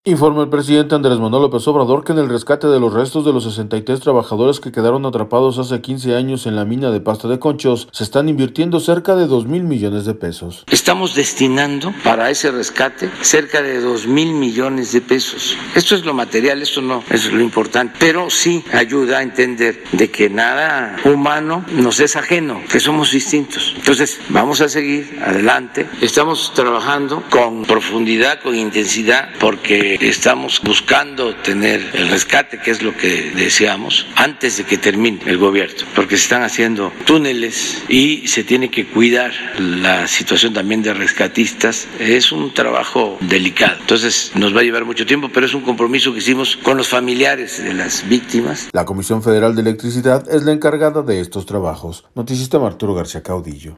Informa el presidente Andrés Manuel López Obrador que en el rescate de los restos de los 63 trabajadores que quedaron atrapados hace 15 años en la mina de Pasta de Conchos, se están invirtiendo cerca de 2,000 millones de pesos. Estamos destinando para ese rescate cerca de 2,000 millones de pesos. Esto es lo material, esto no es lo importante, pero sí ayuda a entender de que nada humano nos es ajeno, que somos distintos. Entonces, vamos a seguir adelante. Estamos trabajando con profundidad, con intensidad, porque estamos buscando tener el rescate, que es lo que deseamos, antes de que termine el gobierno, porque se están haciendo túneles y se tiene que cuidar la situación también de rescatistas. Es un trabajo delicado, entonces nos va a llevar mucho tiempo, pero es un compromiso que hicimos con los familiares de las víctimas. La Comisión Federal de Electricidad es la encargada de estos trabajos. Noticista Arturo García Caudillo.